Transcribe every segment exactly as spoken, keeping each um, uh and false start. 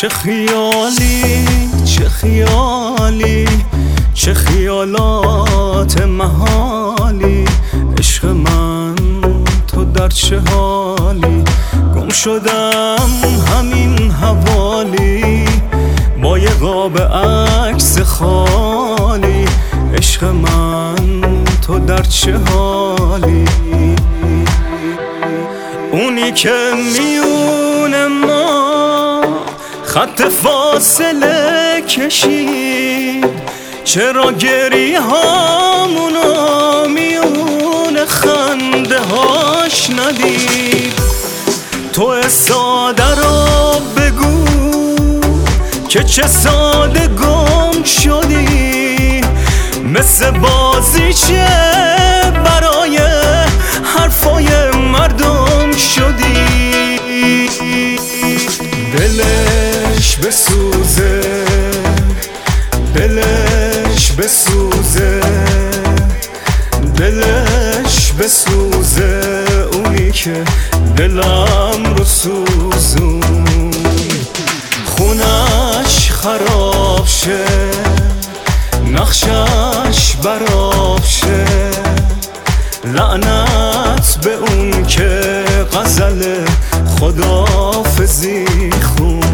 چه خیالی چه خیالی چه خیالات محالی، عشق من تو در چه حالی؟ گم شدم همین حوالی با یه قاب عکس خالی، عشق من تو در چه حالی؟ اونی که میونه ما خط فاصله کشید، چرا گریه هامونو میونه خنده هاش ندید؟ تو ساده رو بگو که چه ساده گم شدی، مثل بازی چه برای حرفای مردم شدی. دلش بسوزه دلش بسوزه دلش بسوزه اونی که دلم رو سوزون، خونش خراب شه نقشش براب شه، لعنت به اون که غزل خداحافظی خون.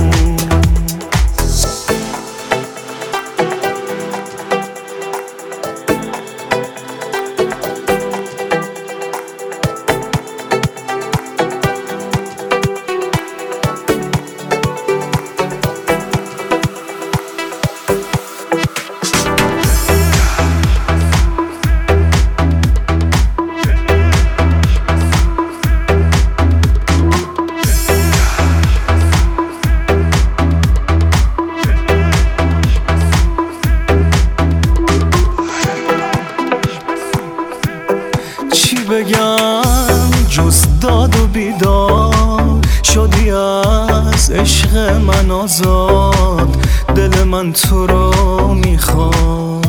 بگم جز داد و بیداد، شدی از عشق من آزاد، دل من تو رو میخواد،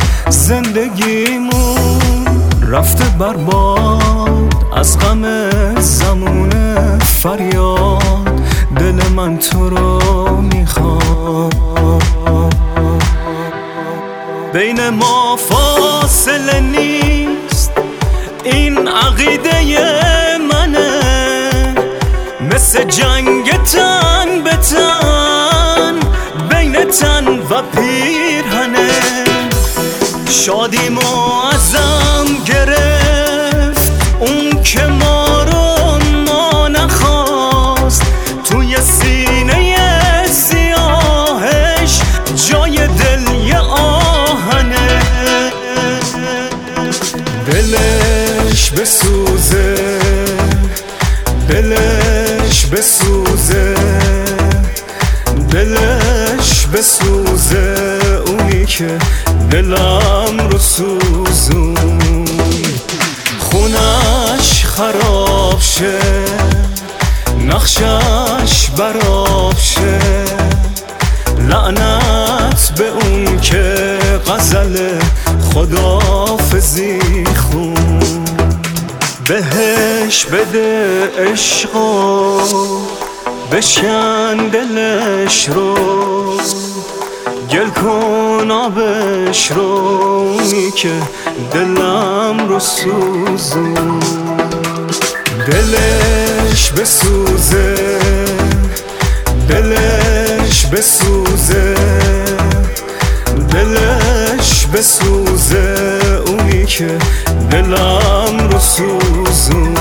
زندگیمون رفته برباد از غم زمون فریاد، دل من تو رو میخواد. بین ما فاصله نیست، این عقیده منه، مثل جنگ تن به تن بین تن و پیرهنه. شادیمو ازم گرفت اون که ما رو ما نخواست، توی سینه سیاهش جای دل یه آهنه. دلش بسوزه دلش بسوزه دلش بسوزه اونی که دلم رو سوزون، خونش خراب شه نقشش براب شه، لعنت به اون که غزل خداحافظی خون. بهش بده عشقو بشکن دلش رو، گل کن آبش رو اونی که دلم رو سوزون. دلش بسوزه دلش بسوزه دلش بسوزه اونی که دلم رو سوزون،